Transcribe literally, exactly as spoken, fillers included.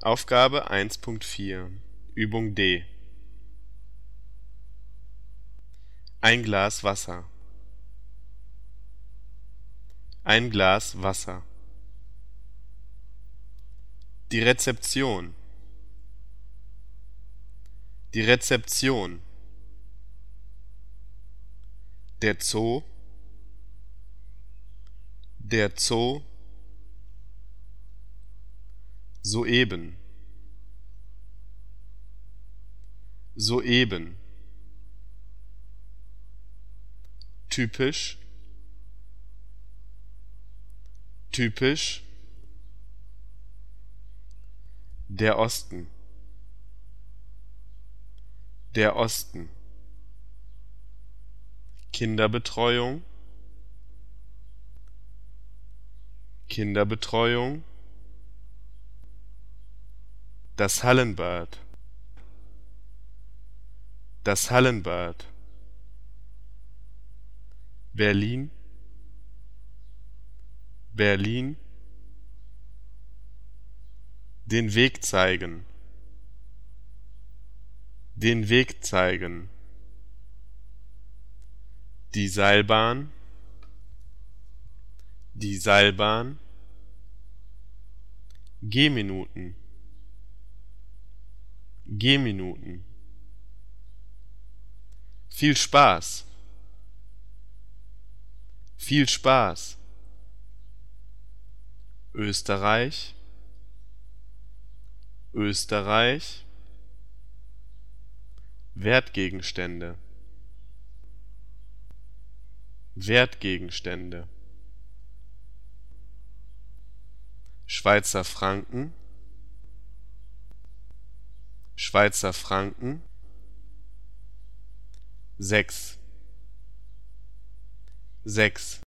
Aufgabe eins Punkt vier Übung D Ein Glas Wasser. Ein Glas Wasser. Die Rezeption. Die Rezeption. Der Zoo. Der Zoo. Soeben. Soeben. Typisch. Typisch. Der Osten. Der Osten. Kinderbetreuung. Kinderbetreuung. Das Hallenbad. Das Hallenbad. Berlin. Berlin. Den Weg zeigen. Den Weg zeigen. Die Seilbahn. Die Seilbahn. Gehminuten. Gehminuten. Viel Spaß. Viel Spaß. Österreich. Österreich. Wertgegenstände. Wertgegenstände. Schweizer Franken. Schweizer Franken. Sechs. Sechs.